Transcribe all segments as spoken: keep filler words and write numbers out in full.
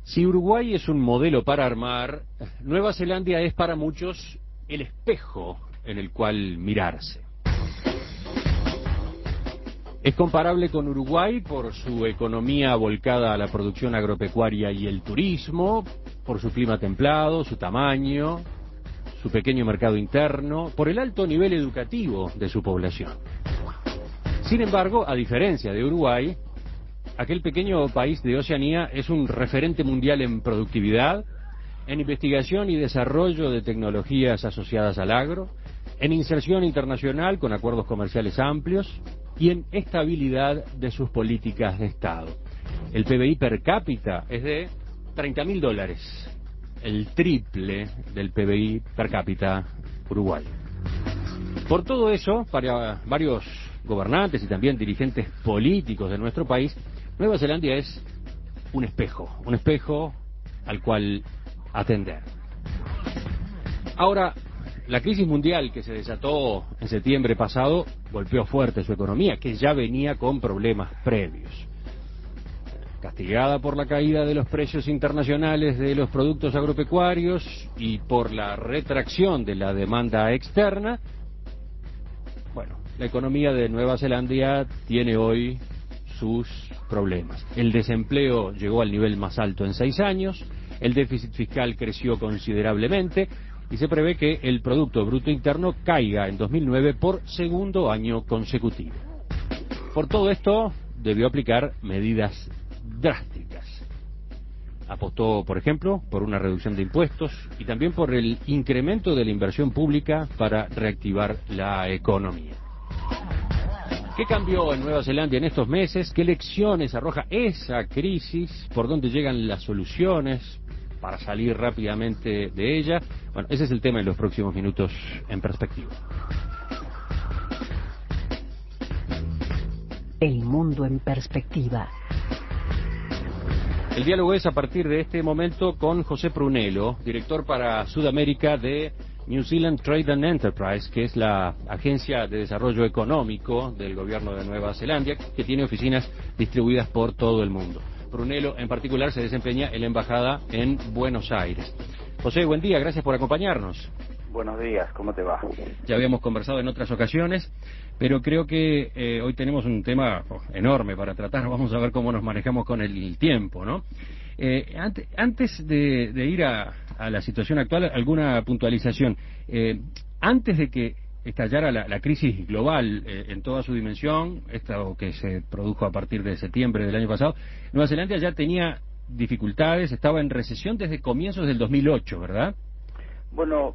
Si Uruguay es un modelo para armar, Nueva Zelanda es para muchos el espejo en el cual mirarse. Es comparable con Uruguay por su economía volcada a la producción agropecuaria y el turismo, por su clima templado, su tamaño, su pequeño mercado interno, por el alto nivel educativo de su población. Sin embargo, a diferencia de Uruguay, aquel pequeño país de Oceanía es un referente mundial en productividad, en investigación y desarrollo de tecnologías asociadas al agro, en inserción internacional con acuerdos comerciales amplios y en estabilidad de sus políticas de Estado. El P B I per cápita es de treinta mil dólares, el triple del P B I per cápita uruguayo. Por todo eso, para varios gobernantes y también dirigentes políticos de nuestro país, Nueva Zelanda es un espejo, un espejo al cual atender. Ahora, la crisis mundial que se desató en septiembre pasado golpeó fuerte su economía, que ya venía con problemas previos. Castigada por la caída de los precios internacionales de los productos agropecuarios y por la retracción de la demanda externa, bueno, la economía de Nueva Zelanda tiene hoy sus problemas. El desempleo llegó al nivel más alto en seis años, el déficit fiscal creció considerablemente y se prevé que el Producto Bruto Interno caiga en dos mil nueve por segundo año consecutivo. Por todo esto, debió aplicar medidas drásticas. Apostó, por ejemplo, por una reducción de impuestos y también por el incremento de la inversión pública para reactivar la economía. ¿Qué cambió en Nueva Zelanda en estos meses? ¿Qué lecciones arroja esa crisis? ¿Por dónde llegan las soluciones para salir rápidamente de ella? Bueno, ese es el tema en los próximos minutos en Perspectiva. El mundo en perspectiva. El diálogo es a partir de este momento con José Prunello, director para Sudamérica de New Zealand Trade and Enterprise, que es la agencia de desarrollo económico del gobierno de Nueva Zelanda, que tiene oficinas distribuidas por todo el mundo. Prunello, en particular, se desempeña en la embajada en Buenos Aires. José, buen día, gracias por acompañarnos. Buenos días, ¿cómo te va? Ya habíamos conversado en otras ocasiones, pero creo que eh, hoy tenemos un tema oh, enorme para tratar. Vamos a ver cómo nos manejamos con el tiempo, ¿no? Eh, antes, antes de, de ir a, a la situación actual, alguna puntualización. Eh, antes de que estallara la, la crisis global eh, en toda su dimensión, esta que se produjo a partir de septiembre del año pasado, Nueva Zelanda ya tenía dificultades, estaba en recesión desde comienzos del dos mil ocho, ¿verdad? Bueno,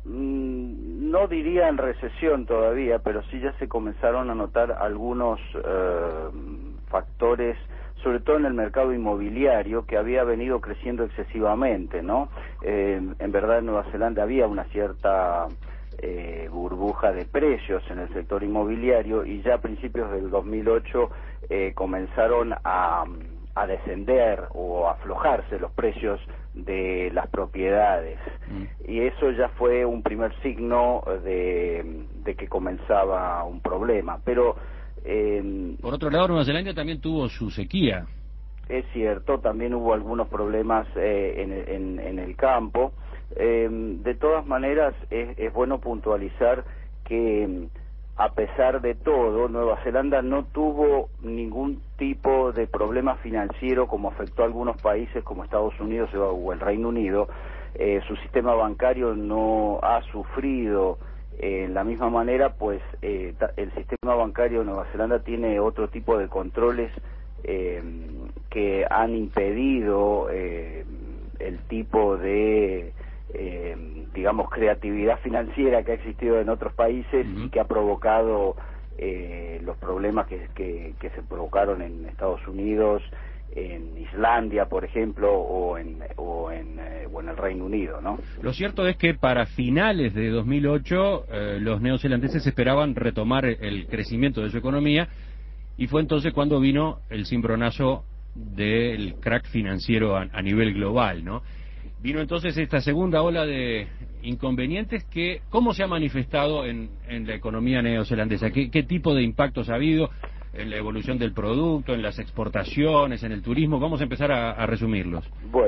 no diría en recesión todavía, pero sí ya se comenzaron a notar algunos eh, factores, sobre todo en el mercado inmobiliario, que había venido creciendo excesivamente, ¿no? Eh, en verdad en Nueva Zelanda había una cierta eh, burbuja de precios en el sector inmobiliario y ya a principios del dos mil ocho eh, comenzaron a... a descender o aflojarse los precios de las propiedades. Mm. Y eso ya fue un primer signo de, de que comenzaba un problema. Pero eh, por otro lado, Nueva Zelanda también tuvo su sequía. Es cierto, también hubo algunos problemas eh, en, en, en el campo. Eh, de todas maneras, es, es bueno puntualizar que a pesar de todo, Nueva Zelanda no tuvo ningún tipo de problema financiero como afectó a algunos países como Estados Unidos o el Reino Unido. Eh, su sistema bancario no ha sufrido eh, en la misma manera, pues eh, el sistema bancario de Nueva Zelanda tiene otro tipo de controles eh, que han impedido eh, el tipo de... Eh, digamos, creatividad financiera que ha existido en otros países uh-huh. y que ha provocado eh, los problemas que, que, que se provocaron en Estados Unidos, en Islandia, por ejemplo, o en, o en, eh, o en el Reino Unido, ¿no? Lo cierto es que para finales de dos mil ocho eh, los neozelandeses esperaban retomar el crecimiento de su economía y fue entonces cuando vino el cimbronazo del crack financiero a, a nivel global, ¿no? Vino entonces esta segunda ola de inconvenientes que, ¿cómo se ha manifestado en, en la economía neozelandesa? ¿Qué, ¿Qué tipo de impactos ha habido en la evolución del producto, en las exportaciones, en el turismo? Vamos a empezar a, a resumirlos. Bueno,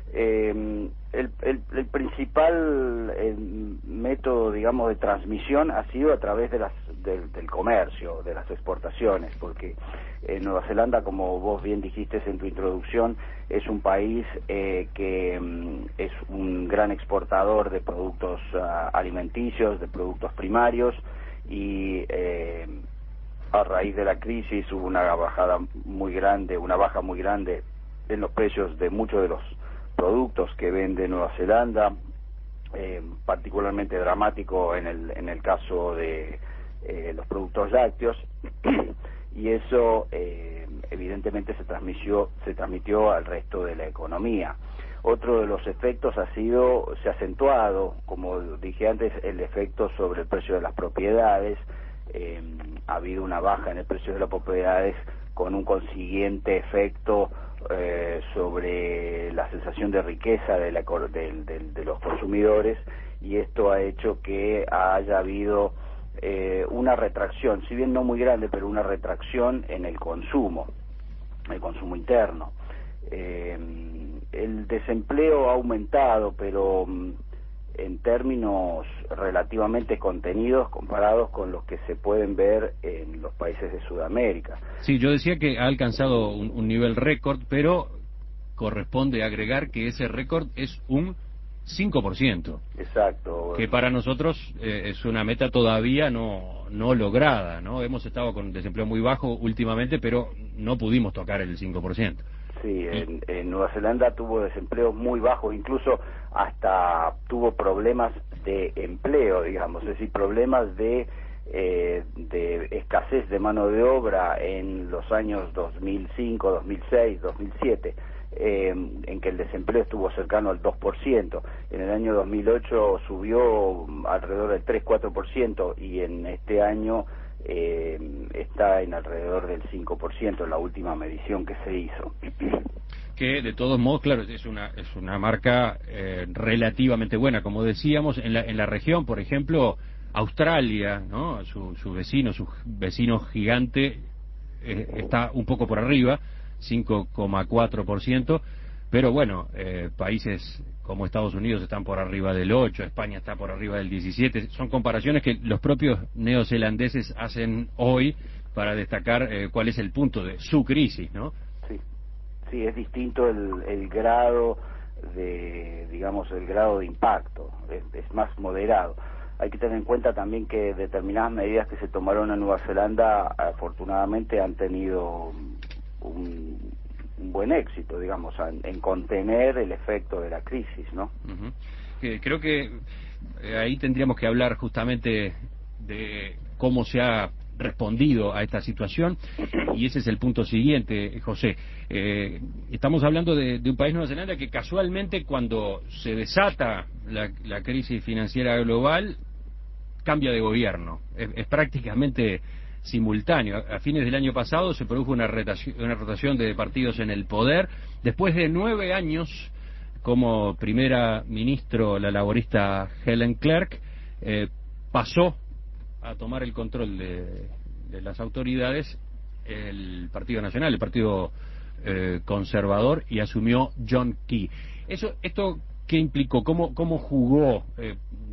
Eh, el, el, el principal eh, método, digamos, de transmisión ha sido a través de las, del, del comercio, de las exportaciones, porque eh, Nueva Zelanda, como vos bien dijiste en tu introducción, es un país eh, que mm, es un gran exportador de productos uh, alimenticios, de productos primarios, y eh, a raíz de la crisis hubo una bajada muy grande, una baja muy grande en los precios de muchos de los productos que vende Nueva Zelanda, eh, particularmente dramático en el en el caso de eh, los productos lácteos, y eso eh, evidentemente se transmitió se transmitió al resto de la economía. Otro de los efectos ha sido, se ha acentuado, como dije antes, el efecto sobre el precio de las propiedades. Eh, ha habido una baja en el precio de las propiedades con un consiguiente efecto eh, sobre la sensación de riqueza de, la, de, de, de los consumidores, y esto ha hecho que haya habido eh, una retracción, si bien no muy grande, pero una retracción en el consumo, el consumo interno. Eh, el desempleo ha aumentado, pero en términos relativamente contenidos comparados con los que se pueden ver en los países de Sudamérica. Sí, yo decía que ha alcanzado un, un nivel récord, pero corresponde agregar que ese récord es un cinco por ciento. Exacto. Que para nosotros eh, es una meta todavía no, no lograda, ¿no? Hemos estado con desempleo muy bajo últimamente, pero no pudimos tocar el cinco por ciento. Sí, en, en Nueva Zelanda tuvo desempleos muy bajos, incluso hasta tuvo problemas de empleo, digamos, es decir, problemas de, eh, de escasez de mano de obra en los años dos mil cinco, dos mil seis, dos mil siete, eh, en que el desempleo estuvo cercano al dos por ciento. En el año dos mil ocho subió alrededor del tres a cuatro por ciento, y en este año Eh, está en alrededor del cinco por ciento en la última medición que se hizo. Que de todos modos, claro, es una es una marca eh, relativamente buena, como decíamos, en la en la región, por ejemplo, Australia, ¿no? Su, su vecino, su vecino gigante eh, está un poco por arriba, cinco coma cuatro por ciento, pero bueno, eh, países como Estados Unidos están por arriba del ocho, España está por arriba del diecisiete, son comparaciones que los propios neozelandeses hacen hoy para destacar eh, cuál es el punto de su crisis, ¿no? Sí, sí, es distinto el, el grado de, digamos, el grado de impacto, es, es más moderado. Hay que tener en cuenta también que determinadas medidas que se tomaron en Nueva Zelanda, afortunadamente, han tenido un, un buen éxito, digamos, en, en contener el efecto de la crisis, ¿no? Uh-huh. Eh, creo que eh, ahí tendríamos que hablar justamente de cómo se ha respondido a esta situación, y ese es el punto siguiente, José. Eh, estamos hablando de, de un país, Nueva Zelanda, que casualmente cuando se desata la, la crisis financiera global, cambia de gobierno. Es, es prácticamente simultáneo. A fines del año pasado se produjo una rotación, una rotación de partidos en el poder. Después de nueve años como primera ministro, la laborista Helen Clark eh, pasó a tomar el control de, de las autoridades el Partido Nacional, el Partido eh, Conservador, y asumió John Key. Eso, ¿esto qué implicó? ¿Cómo, cómo jugó? Eh,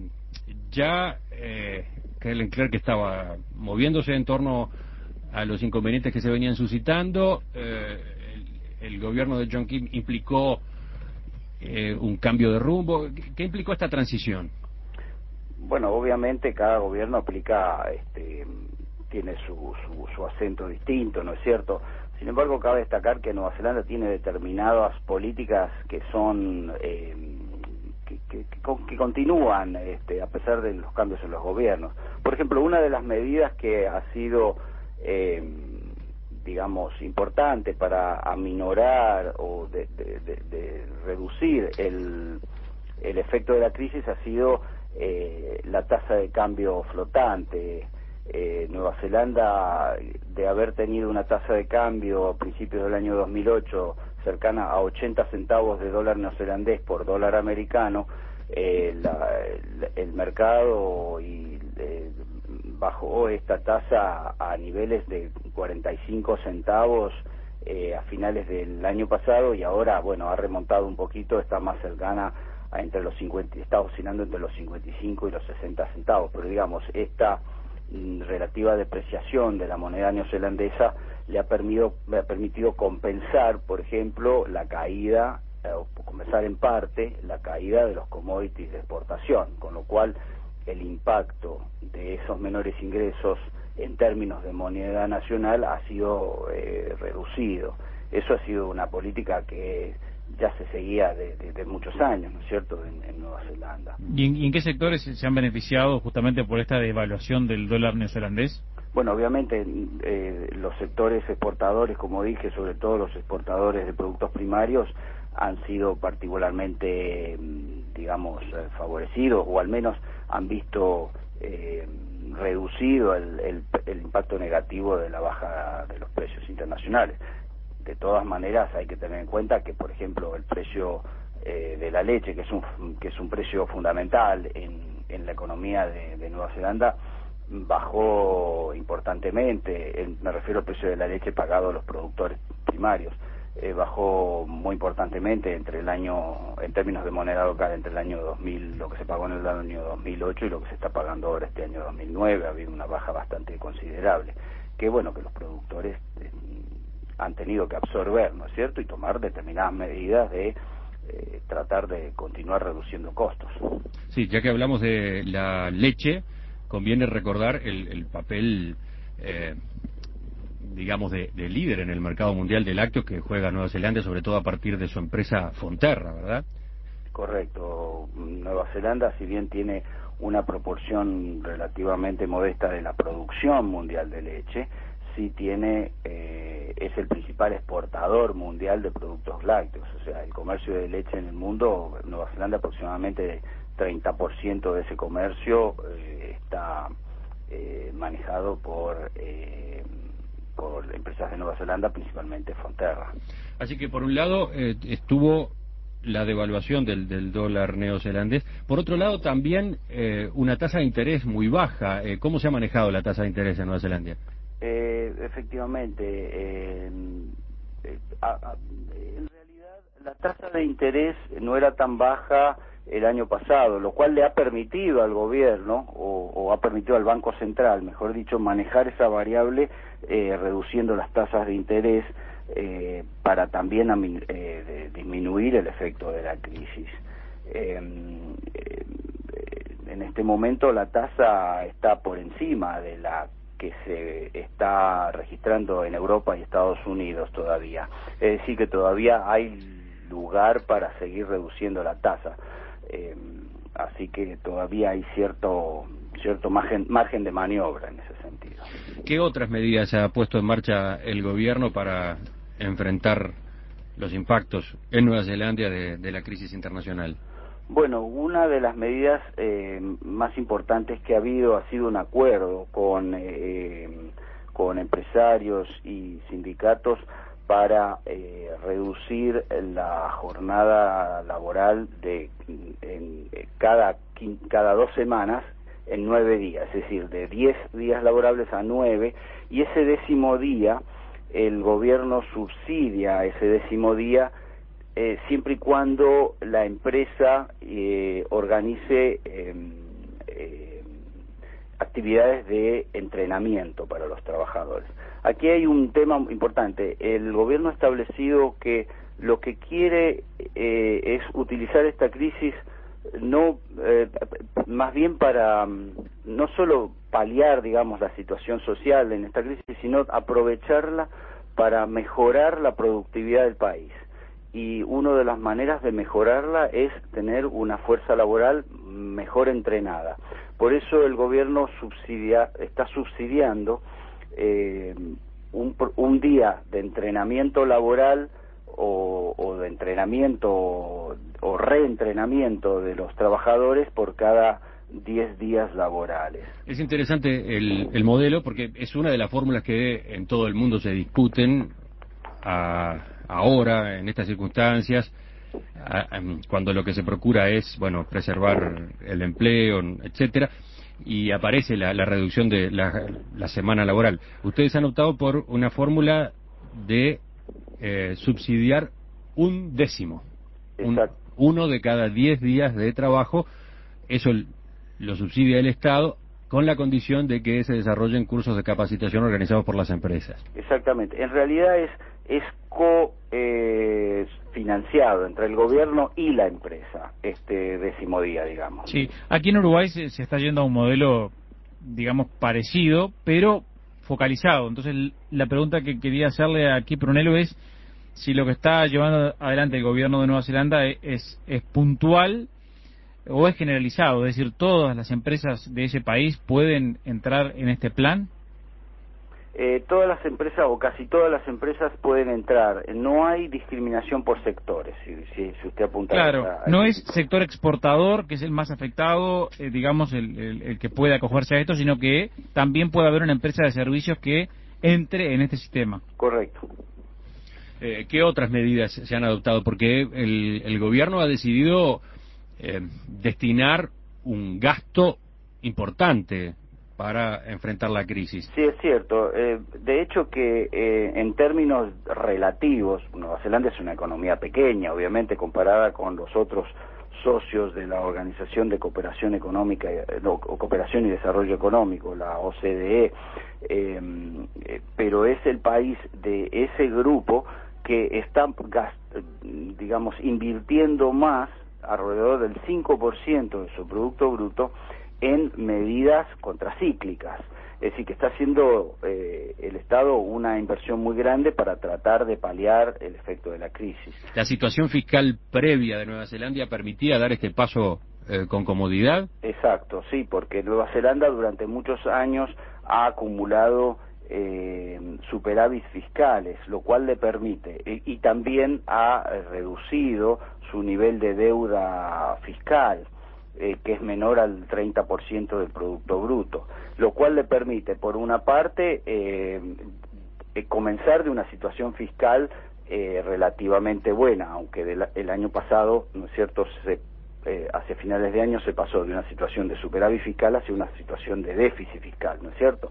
ya eh, Helen Clark estaba moviéndose en torno a los inconvenientes que se venían suscitando. Eh, el, el gobierno de John Key implicó eh, un cambio de rumbo. ¿Qué, qué implicó esta transición? Bueno, obviamente cada gobierno aplica, este, tiene su, su, su acento distinto, ¿no es cierto? Sin embargo, cabe destacar que Nueva Zelanda tiene determinadas políticas que son eh, que, que, que, que continúan este, a pesar de los cambios en los gobiernos. Por ejemplo, una de las medidas que ha sido eh, digamos, importante para aminorar o de, de, de, de reducir el, el efecto de la crisis ha sido eh, la tasa de cambio flotante. Eh, Nueva Zelanda, de haber tenido una tasa de cambio a principios del año dos mil ocho cercana a ochenta centavos de dólar neozelandés por dólar americano, eh, la, el, el mercado y eh, bajó esta tasa a niveles de cuarenta y cinco centavos eh, a finales del año pasado y ahora, bueno, ha remontado un poquito, está más cercana a entre los cincuenta, está oscilando entre los cincuenta y cinco y los sesenta centavos, pero digamos, esta mm, relativa depreciación de la moneda neozelandesa le ha permitido, le ha permitido compensar, por ejemplo, la caída, eh, o compensar en parte la caída de los commodities de exportación, con lo cual el impacto de esos menores ingresos en términos de moneda nacional ha sido eh, reducido. Eso ha sido una política que ya se seguía de, de, de muchos años, ¿no es cierto?, en, en Nueva Zelanda. ¿Y en, y en qué sectores se han beneficiado justamente por esta devaluación del dólar neozelandés? Bueno, obviamente eh, los sectores exportadores, como dije, sobre todo los exportadores de productos primarios, han sido particularmente, digamos, favorecidos, o al menos han visto eh, reducido el, el, el impacto negativo de la baja de los precios internacionales. De todas maneras, hay que tener en cuenta que, por ejemplo, el precio eh, de la leche, que es un que es un precio fundamental en, en la economía de, de Nueva Zelanda, bajó importantemente. El, me refiero al precio de la leche pagado a los productores primarios. Eh, bajó muy importantemente entre el año, en términos de moneda local, entre el año dos mil, lo que se pagó en el año dos mil ocho y lo que se está pagando ahora este año dos mil nueve. Ha habido una baja bastante considerable, que bueno, que los productores eh, han tenido que absorber, ¿no es cierto?, y tomar determinadas medidas de eh, tratar de continuar reduciendo costos. Sí, ya que hablamos de la leche, conviene recordar el, el papel, eh, digamos, de, de líder en el mercado mundial de lácteos que juega Nueva Zelanda, sobre todo a partir de su empresa Fonterra, ¿verdad? Correcto. Nueva Zelanda, si bien tiene una proporción relativamente modesta de la producción mundial de leche, sí tiene, eh, es el principal exportador mundial de productos lácteos. O sea, el comercio de leche en el mundo, Nueva Zelanda aproximadamente treinta por ciento de ese comercio eh, está eh, manejado por eh, por empresas de Nueva Zelanda, principalmente Fonterra. Así que por un lado eh, estuvo la devaluación del, del dólar neozelandés, por otro lado también eh, una tasa de interés muy baja. Eh, ¿Cómo se ha manejado la tasa de interés en Nueva Zelanda? Eh, efectivamente, eh, eh, a, a, en realidad la tasa de interés no era tan baja el año pasado, lo cual le ha permitido al gobierno, o, o ha permitido al Banco Central, mejor dicho, manejar esa variable eh, reduciendo las tasas de interés eh, para también eh, de, disminuir el efecto de la crisis. Eh, eh, en este momento la tasa está por encima de la que se está registrando en Europa y Estados Unidos todavía. Es decir, que todavía hay lugar para seguir reduciendo la tasa. Eh, así que todavía hay cierto cierto margen, margen de maniobra en ese sentido. ¿Qué otras medidas ha puesto en marcha el gobierno para enfrentar los impactos en Nueva Zelanda de, de la crisis internacional? Bueno, una de las medidas eh, más importantes que ha habido ha sido un acuerdo con eh, con empresarios y sindicatos para eh, reducir la jornada laboral de en, en cada cada dos semanas en nueve días, es decir, de diez días laborables a nueve, y ese décimo día el gobierno subsidia ese décimo día eh, siempre y cuando la empresa eh, organice eh, eh, actividades de entrenamiento para los trabajadores. Aquí hay un tema importante. El gobierno ha establecido que lo que quiere eh, es utilizar esta crisis no eh, más bien para no solo paliar, digamos, la situación social en esta crisis, sino aprovecharla para mejorar la productividad del país. Y una de las maneras de mejorarla es tener una fuerza laboral mejor entrenada. Por eso el gobierno subsidia, está subsidiando eh, un, un día de entrenamiento laboral o, o de entrenamiento o reentrenamiento de los trabajadores por cada diez días laborales. Es interesante el, el modelo porque es una de las fórmulas que en todo el mundo se discuten a, ahora, en estas circunstancias, a, a, cuando lo que se procura es, bueno, preservar el empleo, etcétera, y aparece la, la reducción de la, la semana laboral. Ustedes han optado por una fórmula de eh, subsidiar un décimo. Un, Exacto. uno de cada diez días de trabajo, eso lo subsidia el Estado con la condición de que se desarrollen cursos de capacitación organizados por las empresas. Exactamente. En realidad es es co eh, financiado entre el gobierno y la empresa, este décimo día, digamos. Sí, aquí en Uruguay se, se está yendo a un modelo, digamos, parecido, pero focalizado. Entonces, la pregunta que quería hacerle aquí, Prunello, es si lo que está llevando adelante el gobierno de Nueva Zelanda es, es, es puntual o es generalizado, es decir, todas las empresas de ese país pueden entrar en este plan. Eh, todas las empresas o casi todas las empresas pueden entrar. No hay discriminación por sectores, si, si, si usted apunta Claro, a, a no ese es tipo. sector exportador, que es el más afectado, eh, digamos, el, el, el que puede acogerse a esto, sino que también puede haber una empresa de servicios que entre en este sistema. Correcto. Eh, ¿Qué otras medidas se han adoptado? Porque el, el gobierno ha decidido eh, destinar un gasto importante para enfrentar la crisis. Sí, es cierto. Eh, de hecho que eh, en términos relativos, Nueva Zelanda es una economía pequeña, obviamente, comparada con los otros socios de la Organización de Cooperación Económica, eh, no, Cooperación y Desarrollo Económico, la O C D E, eh, eh, pero es el país de ese grupo que está, digamos, invirtiendo más, alrededor del cinco por ciento de su Producto Bruto, en medidas contracíclicas. Es decir, que está haciendo eh, el Estado una inversión muy grande para tratar de paliar el efecto de la crisis. ¿La situación fiscal previa de Nueva Zelanda permitía dar este paso eh, con comodidad? Exacto, sí, porque Nueva Zelanda durante muchos años ha acumulado eh, superávit fiscales, lo cual le permite, y, y también ha reducido su nivel de deuda fiscal, eh, que es menor al treinta por ciento del Producto Bruto, lo cual le permite, por una parte, eh, eh, comenzar de una situación fiscal eh, relativamente buena, aunque de la, el año pasado, ¿no es cierto?, se Eh, hacia finales de año se pasó de una situación de superávit fiscal hacia una situación de déficit fiscal, ¿no es cierto?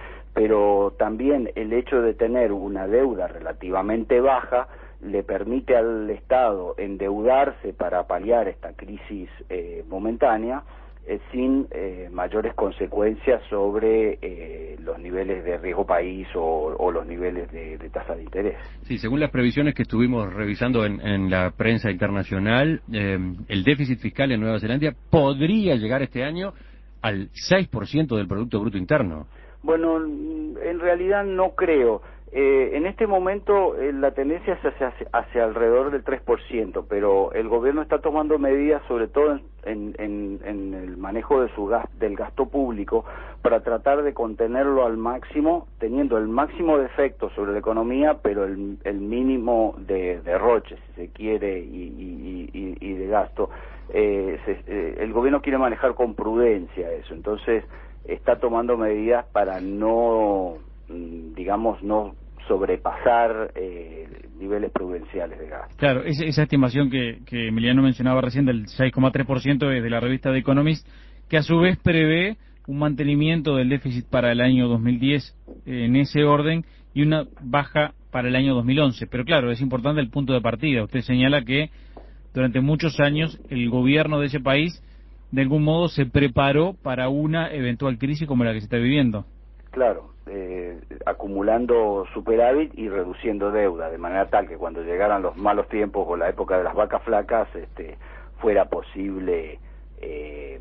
Pero también el hecho de tener una deuda relativamente baja le permite al Estado endeudarse para paliar esta crisis eh, momentánea eh, sin eh, mayores consecuencias sobre eh, los niveles de riesgo país o, o los niveles de, de tasa de interés. Sí, según las previsiones que estuvimos revisando en, en la prensa internacional, eh, el déficit fiscal en Nueva Zelanda podría llegar este año al seis por ciento del Producto Bruto Interno. Bueno, en realidad no creo. Eh, en este momento eh, la tendencia es hacia, hacia alrededor del tres por ciento, pero el gobierno está tomando medidas, sobre todo en, en, en el manejo de su gas, del gasto público, para tratar de contenerlo al máximo, teniendo el máximo de efecto sobre la economía, pero el, el mínimo de derroche, si se quiere, y, y, y, y de gasto. Eh, se, eh, el gobierno quiere manejar con prudencia eso, entonces está tomando medidas para no, digamos, no sobrepasar eh, niveles prudenciales de gasto. Claro, esa, esa estimación que, que Emiliano mencionaba recién del seis coma tres por ciento es de la revista The Economist, que a su vez prevé un mantenimiento del déficit para el año dos mil diez eh, en ese orden y una baja para el año dos mil once. Pero claro, es importante el punto de partida. Usted señala que durante muchos años el gobierno de ese país de algún modo se preparó para una eventual crisis como la que se está viviendo. Claro, eh, acumulando superávit y reduciendo deuda, de manera tal que cuando llegaran los malos tiempos o la época de las vacas flacas, este, fuera posible eh,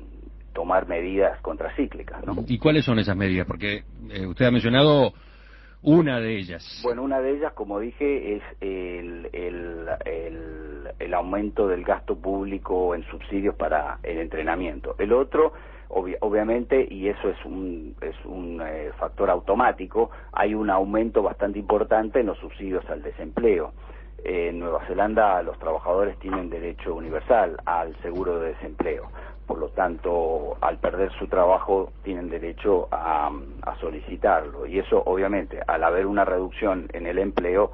tomar medidas contracíclicas, ¿no? ¿Y cuáles son esas medidas? Porque eh, usted ha mencionado una de ellas. Bueno, una de ellas, como dije, es el, el, el, el aumento del gasto público en subsidios para el entrenamiento. El otro, obvi obviamente, y eso es un, es un eh, factor automático, hay un aumento bastante importante en los subsidios al desempleo. Eh, en Nueva Zelanda los trabajadores tienen derecho universal al seguro de desempleo. Por lo tanto, al perder su trabajo, tienen derecho a, a solicitarlo. Y eso, obviamente, al haber una reducción en el empleo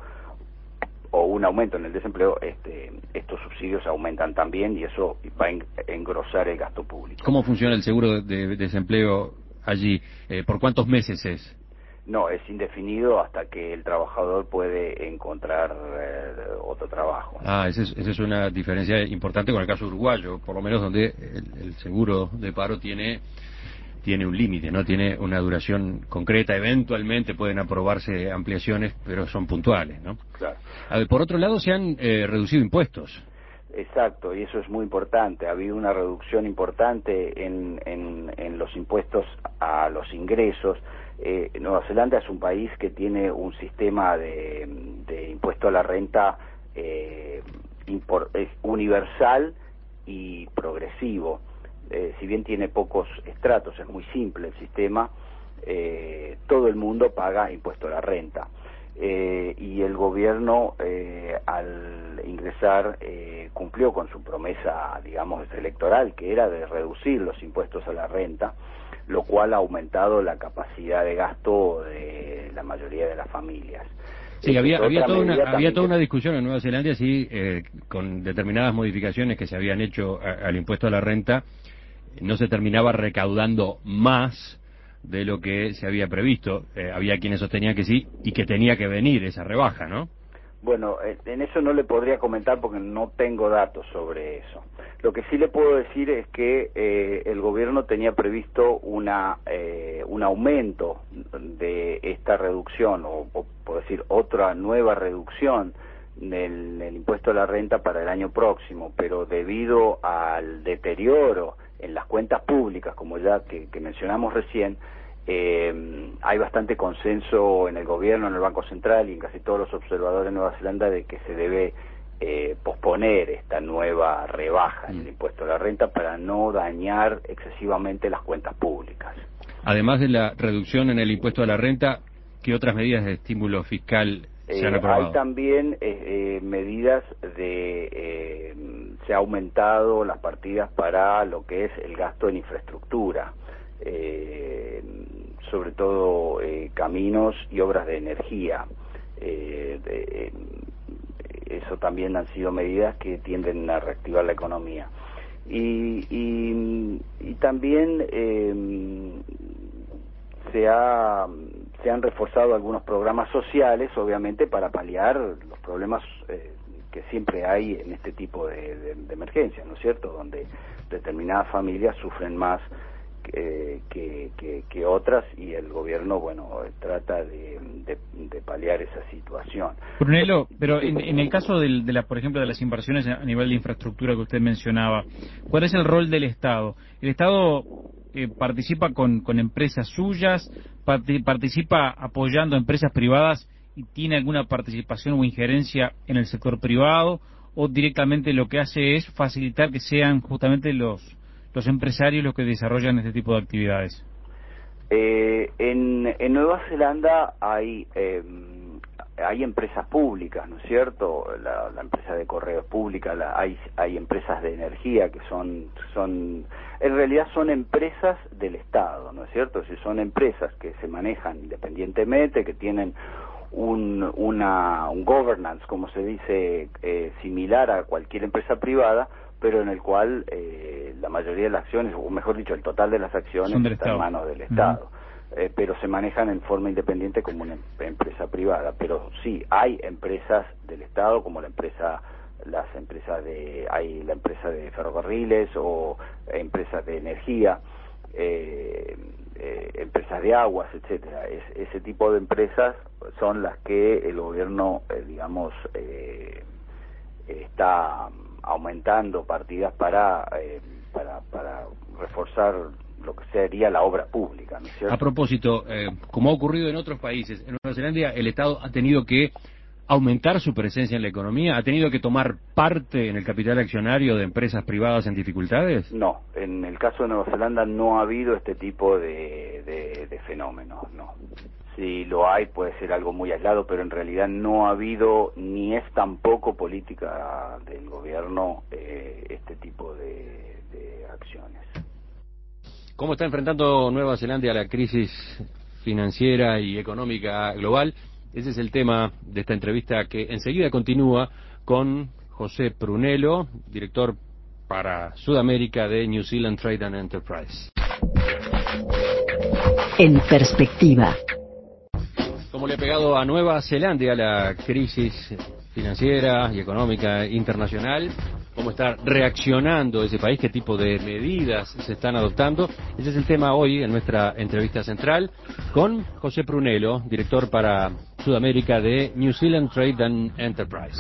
o un aumento en el desempleo, este, estos subsidios aumentan también y eso va a engrosar el gasto público. ¿Cómo funciona el seguro de, de desempleo allí? Eh, ¿Por cuántos meses es? No, es indefinido hasta que el trabajador puede encontrar eh, otro trabajo. Ah, esa es, esa es una diferencia importante con el caso uruguayo, por lo menos donde el, el seguro de paro tiene tiene un límite, no tiene una duración concreta. Eventualmente pueden aprobarse ampliaciones, pero son puntuales, ¿no? Claro. A ver, por otro lado, se han eh, reducido impuestos. Exacto, y eso es muy importante. Ha habido una reducción importante en, en, en los impuestos a los ingresos. Eh, Nueva Zelanda es un país que tiene un sistema de, de impuesto a la renta eh, impor, es universal y progresivo. Eh, si bien tiene pocos estratos, es muy simple el sistema, eh, todo el mundo paga impuesto a la renta. Eh, y el gobierno eh, al ingresar eh, cumplió con su promesa, digamos, electoral, que era de reducir los impuestos a la renta, lo cual ha aumentado la capacidad de gasto de la mayoría de las familias. Sí, había, había, toda una, había toda que... una discusión en Nueva Zelanda, sí, eh, con determinadas modificaciones que se habían hecho a, al impuesto a la renta, no se terminaba recaudando más de lo que se había previsto. Eh, había quienes sostenían que sí y que tenía que venir esa rebaja, ¿no? Bueno, eh, en eso no le podría comentar porque no tengo datos sobre eso. Lo que sí le puedo decir es que eh, el gobierno tenía previsto una eh, un aumento de esta reducción, o, o por decir otra nueva reducción del, del impuesto a la renta para el año próximo, pero debido al deterioro en las cuentas públicas, como ya que, que mencionamos recién, eh, hay bastante consenso en el gobierno, en el Banco Central y en casi todos los observadores de Nueva Zelanda de que se debe eh, posponer esta nueva rebaja en el impuesto a la renta para no dañar excesivamente las cuentas públicas. Además de la reducción en el impuesto a la renta, ¿qué otras medidas de estímulo fiscal se han Eh, aprobado? hay también eh, eh, medidas de... Eh, se ha aumentado las partidas para lo que es el gasto en infraestructura, eh, sobre todo eh, caminos y obras de energía. Eh, de, eh, eso también han sido medidas que tienden a reactivar la economía. Y, y, y también eh, se ha... se han reforzado algunos programas sociales, obviamente, para paliar los problemas eh, que siempre hay en este tipo de, de, de emergencias, ¿no es cierto?, donde determinadas familias sufren más que, que, que, que otras, y el gobierno, bueno, trata de, de, de paliar esa situación. Brunello, pero en, en el caso del, de la, por ejemplo, de las inversiones a nivel de infraestructura que usted mencionaba, ¿cuál es el rol del Estado? ¿El Estado eh, participa con, con empresas suyas, participa apoyando a empresas privadas y tiene alguna participación o injerencia en el sector privado, o directamente lo que hace es facilitar que sean justamente los, los empresarios los que desarrollan este tipo de actividades? Eh, en, en Nueva Zelanda hay eh, hay empresas públicas, ¿no es cierto? La, la empresa de correos pública, la, hay hay empresas de energía que son son en realidad son empresas del Estado, ¿no es cierto? Si son empresas que se manejan independientemente, que tienen un una un governance, como se dice, eh, similar a cualquier empresa privada, pero en el cual eh, la mayoría de las acciones, o mejor dicho, el total de las acciones está en manos del Estado, uh-huh. eh, pero se manejan en forma independiente como una em- empresa privada. Pero sí, hay empresas del Estado, como la empresa, las empresas de, hay la empresa de ferrocarriles o empresas de energía, eh, eh, empresas de aguas, etcétera. Es, ese tipo de empresas son las que el gobierno, eh, digamos, eh, está aumentando partidas para, eh, para para reforzar lo que sería la obra pública, ¿no es cierto? A propósito, eh, como ha ocurrido en otros países, en Nueva Zelanda el Estado ha tenido que aumentar su presencia en la economía, ha tenido que tomar parte en el capital accionario de empresas privadas en dificultades. No, en el caso de Nueva Zelanda no ha habido este tipo de, de, de fenómenos, no. Si lo hay puede ser algo muy aislado, pero en realidad no ha habido, ni es tampoco política del gobierno, eh, este tipo de, de acciones. ¿Cómo está enfrentando Nueva Zelanda a la crisis financiera y económica global? Ese es el tema de esta entrevista, que enseguida continúa con José Prunello, director para Sudamérica de New Zealand Trade and Enterprise. En perspectiva. ¿Cómo le ha pegado a Nueva Zelanda la crisis financiera y económica internacional? ¿Cómo está reaccionando ese país? ¿Qué tipo de medidas se están adoptando? Ese es el tema hoy en nuestra entrevista central con José Prunello, director para Sudamérica de New Zealand Trade and Enterprise.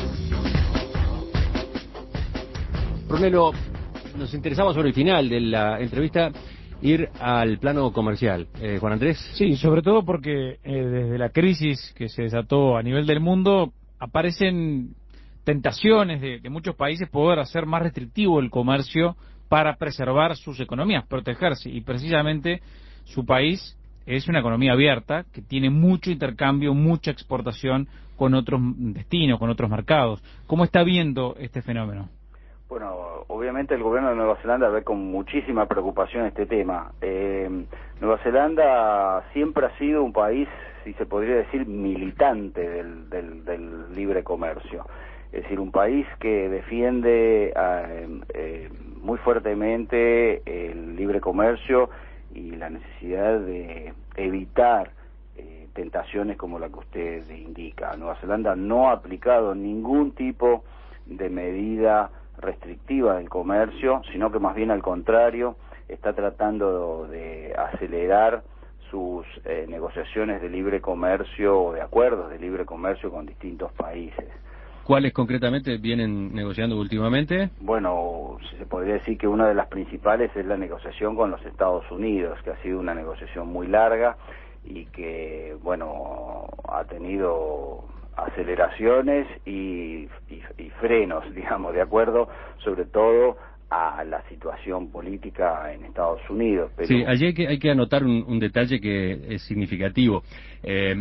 Prunello, nos interesaba sobre el final de la entrevista ir al plano comercial. Eh, Juan Andrés. Sí, sobre todo porque eh, desde la crisis que se desató a nivel del mundo aparecen tentaciones de, de muchos países poder hacer más restrictivo el comercio para preservar sus economías, protegerse, y precisamente su país es una economía abierta que tiene mucho intercambio, mucha exportación con otros destinos, con otros mercados. ¿Cómo está viendo este fenómeno? Bueno, obviamente el gobierno de Nueva Zelanda ve con muchísima preocupación este tema. Eh, Nueva Zelanda siempre ha sido un país, si se podría decir, militante del, del, del libre comercio. Es decir, un país que defiende eh, eh, muy fuertemente el libre comercio y la necesidad de evitar eh, tentaciones como la que usted indica. Nueva Zelanda no ha aplicado ningún tipo de medida restrictiva del comercio, sino que más bien al contrario, está tratando de acelerar sus eh, negociaciones de libre comercio o de acuerdos de libre comercio con distintos países. ¿Cuáles concretamente vienen negociando últimamente? Bueno, se podría decir que una de las principales es la negociación con los Estados Unidos, que ha sido una negociación muy larga y que, bueno, ha tenido aceleraciones y, y, y frenos, digamos, de acuerdo sobre todo a la situación política en Estados Unidos. Pero... Sí, allí hay que, hay que anotar un, un detalle que es significativo. Eh,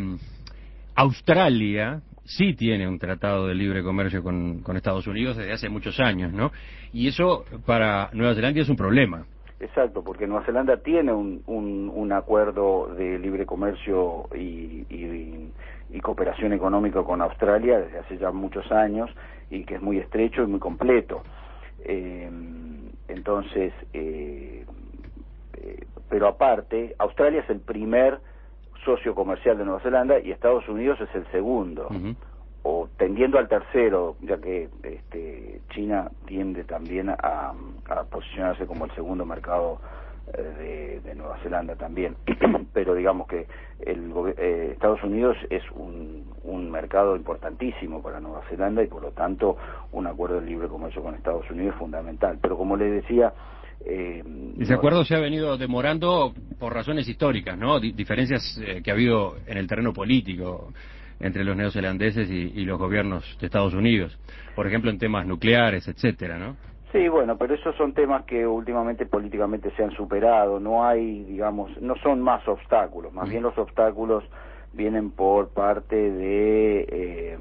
Australia sí tiene un tratado de libre comercio con, con Estados Unidos desde hace muchos años, ¿no? Y eso para Nueva Zelanda es un problema. Exacto, porque Nueva Zelanda tiene un, un, un acuerdo de libre comercio y, y, y cooperación económica con Australia desde hace ya muchos años y que es muy estrecho y muy completo. Eh, entonces, eh, eh, pero aparte, Australia es el primer socio comercial de Nueva Zelanda y Estados Unidos es el segundo. Uh-huh. O tendiendo al tercero, ya que este, China tiende también a, a posicionarse como el segundo mercado eh, de, de Nueva Zelanda también. Pero digamos que el, eh, Estados Unidos es un, un mercado importantísimo para Nueva Zelanda y por lo tanto un acuerdo de libre comercio con Estados Unidos es fundamental. Pero como les decía... Eh, Ese no, acuerdo se ha venido demorando por razones históricas, ¿no? D- diferencias eh, que ha habido en el terreno político entre los neozelandeses y, y los gobiernos de Estados Unidos, por ejemplo en temas nucleares, etcétera, ¿no? Sí, bueno, pero esos son temas que últimamente políticamente se han superado, no hay, digamos, no son más obstáculos, más mm. bien los obstáculos vienen por parte de, eh,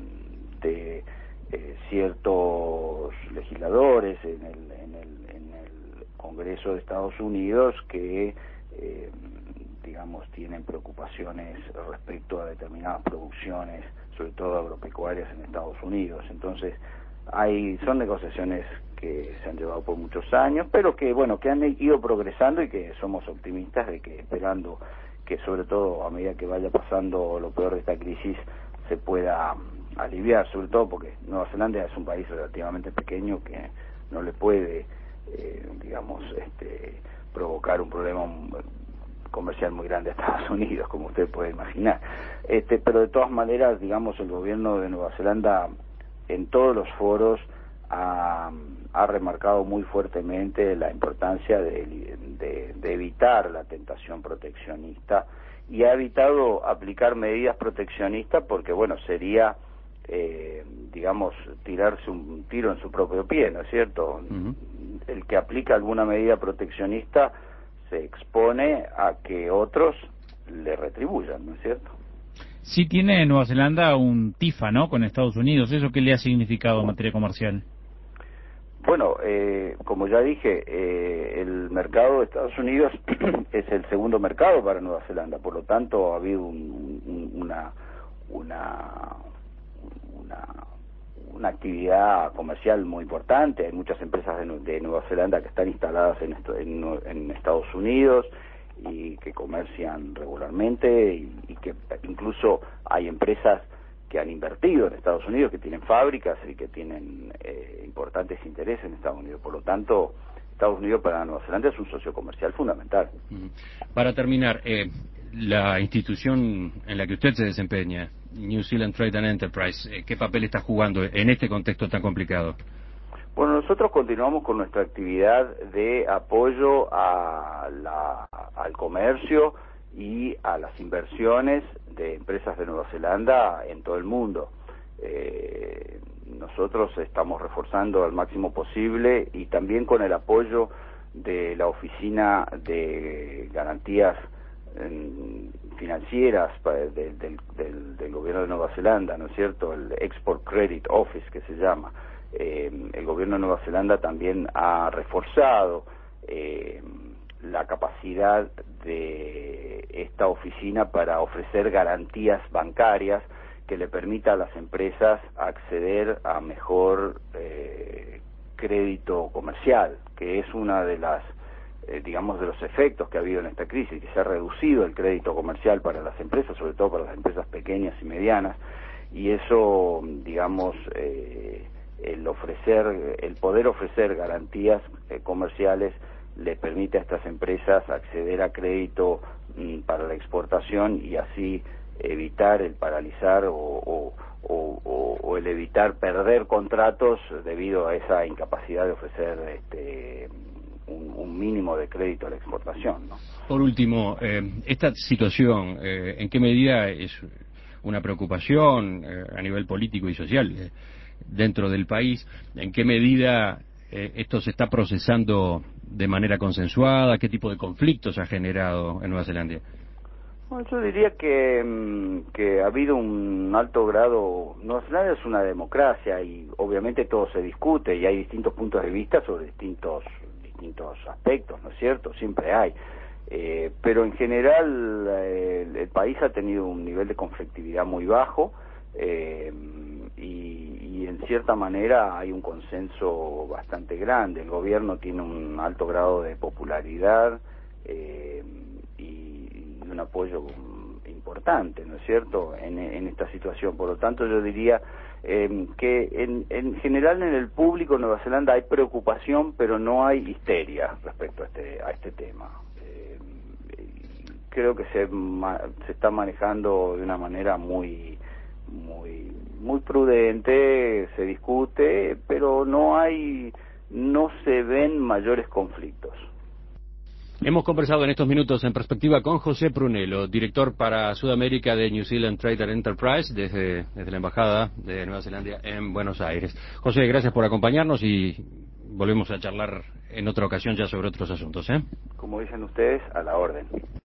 de eh, ciertos legisladores en el, en, el, en el Congreso de Estados Unidos que eh, digamos, tienen preocupaciones respecto a determinadas producciones, sobre todo agropecuarias en Estados Unidos. Entonces, hay son negociaciones que se han llevado por muchos años, pero que, bueno, que han ido progresando y que somos optimistas de que, esperando que, sobre todo, a medida que vaya pasando lo peor de esta crisis, se pueda aliviar, sobre todo porque Nueva Zelanda es un país relativamente pequeño que no le puede, eh, digamos, este, provocar un problema comercial muy grande a Estados Unidos, como usted puede imaginar. Este, pero de todas maneras, digamos, el gobierno de Nueva Zelanda en todos los foros ha, ha remarcado muy fuertemente la importancia de, de, de evitar la tentación proteccionista y ha evitado aplicar medidas proteccionistas porque, bueno, sería, eh, digamos, tirarse un tiro en su propio pie, ¿no es cierto? Uh-huh. El que aplica alguna medida proteccionista se expone a que otros le retribuyan, ¿no es cierto? Sí tiene Nueva Zelanda un TIFA, ¿no?, con Estados Unidos. ¿Eso qué le ha significado en materia comercial? Bueno, eh, como ya dije, eh, el mercado de Estados Unidos es el segundo mercado para Nueva Zelanda, por lo tanto ha habido un, un, una, una, una, una actividad comercial muy importante. Hay muchas empresas de, de Nueva Zelanda que están instaladas en, esto, en, en Estados Unidos y que comercian regularmente y, y que incluso hay empresas que han invertido en Estados Unidos, que tienen fábricas y que tienen eh, importantes intereses en Estados Unidos. Por lo tanto, Estados Unidos para Nueva Zelanda es un socio comercial fundamental. Para terminar, eh, la institución en la que usted se desempeña, New Zealand Trade and Enterprise, eh, ¿qué papel está jugando en este contexto tan complicado? Bueno, nosotros continuamos con nuestra actividad de apoyo a la, al comercio y a las inversiones de empresas de Nueva Zelanda en todo el mundo. Eh, nosotros estamos reforzando al máximo posible y también con el apoyo de la Oficina de Garantías eh, Financieras de, del, del, del gobierno de Nueva Zelanda, ¿no es cierto? El Export Credit Office, que se llama. Eh, el gobierno de Nueva Zelanda también ha reforzado eh, la capacidad de esta oficina para ofrecer garantías bancarias que le permita a las empresas acceder a mejor eh, crédito comercial, que es una de las, eh, digamos, de los efectos que ha habido en esta crisis, que se ha reducido el crédito comercial para las empresas, sobre todo para las empresas pequeñas y medianas, y eso, digamos, eh, el ofrecer, el poder ofrecer garantías eh, comerciales le permite a estas empresas acceder a crédito mm, para la exportación y así evitar el paralizar o, o, o, o el evitar perder contratos debido a esa incapacidad de ofrecer este, un, un mínimo de crédito a la exportación, ¿no? Por último, eh, esta situación, eh, ¿en qué medida es una preocupación eh, a nivel político y social eh, dentro del país? ¿En qué medida eh, esto se está procesando de manera consensuada? ¿Qué tipo de conflictos ha generado en Nueva Zelanda? Bueno, yo diría que, que ha habido un alto grado. Nueva Zelanda es una democracia y obviamente todo se discute y hay distintos puntos de vista sobre distintos distintos aspectos, ¿no es cierto? Siempre hay. Eh, pero en general eh, el, el país ha tenido un nivel de conflictividad muy bajo eh, y, y en cierta manera hay un consenso bastante grande. El gobierno tiene un alto grado de popularidad eh, y, y un apoyo importante, ¿no es cierto?, en, en esta situación. Por lo tanto, yo diría eh, que en, en general en el público de Nueva Zelanda hay preocupación, pero no hay histeria respecto a este, a este tema. Eh, creo que se, se está manejando de una manera muy, muy, muy prudente, se discute, pero no hay, no se ven mayores conflictos. Hemos conversado en estos minutos en perspectiva con José Prunello, director para Sudamérica de New Zealand Trade and Enterprise, desde, desde la Embajada de Nueva Zelanda en Buenos Aires. José, gracias por acompañarnos y volvemos a charlar en otra ocasión ya sobre otros asuntos, ¿eh? Como dicen ustedes, a la orden.